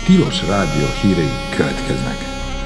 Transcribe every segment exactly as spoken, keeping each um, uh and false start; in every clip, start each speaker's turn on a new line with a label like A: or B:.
A: Tilos Rádió hírei következnek.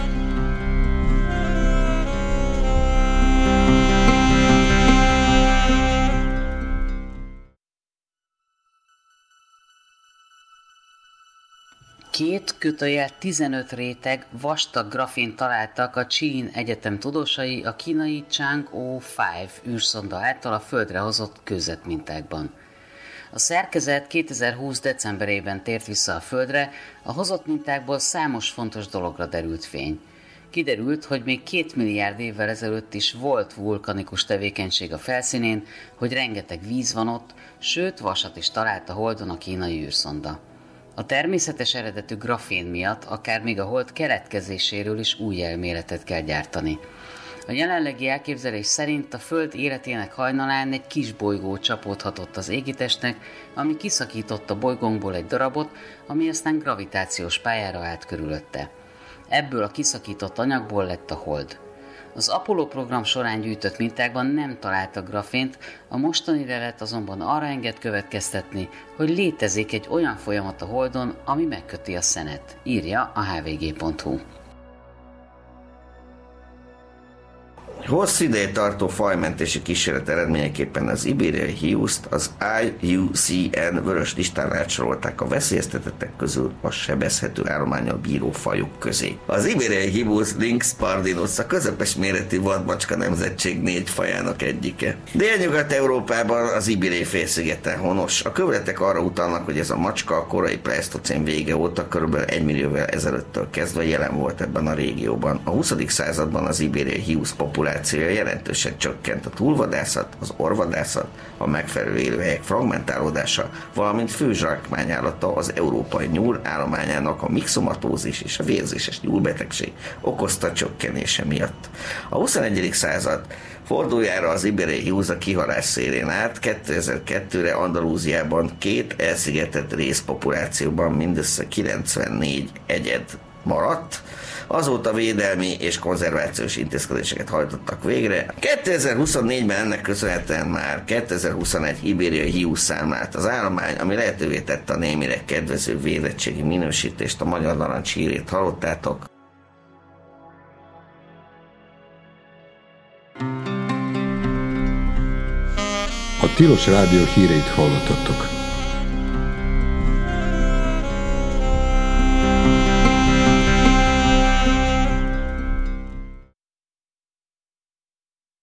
B: Két kötőjel tizenöt réteg vastag grafént találtak a Csín Egyetem tudósai a kínai Chang'e öt űrszonda által a Földre hozott kőzetmintákban. A szerkezet kétezer-húsz decemberében tért vissza a Földre, a hozott mintákból számos fontos dologra derült fény. Kiderült, hogy még két milliárd évvel ezelőtt is volt vulkanikus tevékenység a felszínén, hogy rengeteg víz van ott, sőt vasat is talált a Holdon a kínai űrszonda. A természetes eredetű grafén miatt akár még a Hold keletkezéséről is új elméletet kell gyártani. A jelenlegi elképzelés szerint a Föld életének hajnalán egy kis bolygó csapódhatott az égitestnek, ami kiszakította bolygónkból egy darabot, ami aztán gravitációs pályára állt körülötte. Ebből a kiszakított anyagból lett a Hold. Az Apollo program során gyűjtött mintákban nem találtak grafént, a mostani lelet azonban arra enged következtetni, hogy létezik egy olyan folyamat a Holdon, ami megköti a szenet, írja a há vé gé pont hú.
C: Hosszú ideig tartó fajmentési kísérlet eredményeképpen az ibériai hiúszt az I U C N vörös listán átsorolták a veszélyeztetettek közül a sebezhető állománnyal bíró fajok közé. Az ibériai hiúsz Lynx pardinus a közepes méretű vadmacska nemzetség négy fajának egyike. Délnyugat-Európában az ibériai félszigeten honos. A követek arra utalnak, hogy ez a macska a korai pleisztocén vége óta kb. egy millióval ezelőttől kezdve jelen volt ebben a régióban. A huszadik században az ibériai hiúsz populációja jelentősen csökkent, a túlvadászat, az orvadászat, a megfelelő élőhelyek fragmentálódása, valamint fő zsákmányállata az európai nyúl állományának a mixomatózis és a vérzéses nyúlbetegség okozta csökkenése miatt. A huszonegyedik század fordulójára az ibériai hiúz a kihalás szélén állt, kétezer-kettőre Andalúziában két elszigetelt részpopulációban mindössze kilencvennégy egyed maradt. Azóta védelmi és konzervációs intézkedéseket hajtottak végre. kétezer-huszonnégyben ennek köszönhetően már kétezer-huszonegy ibériai hiúsz számlált az állomány, ami lehetővé tette a némileg kedvező védettségi minősítést. A magyar narancs hírét hallottátok.
A: A Tilos Rádió híreit hallottattok.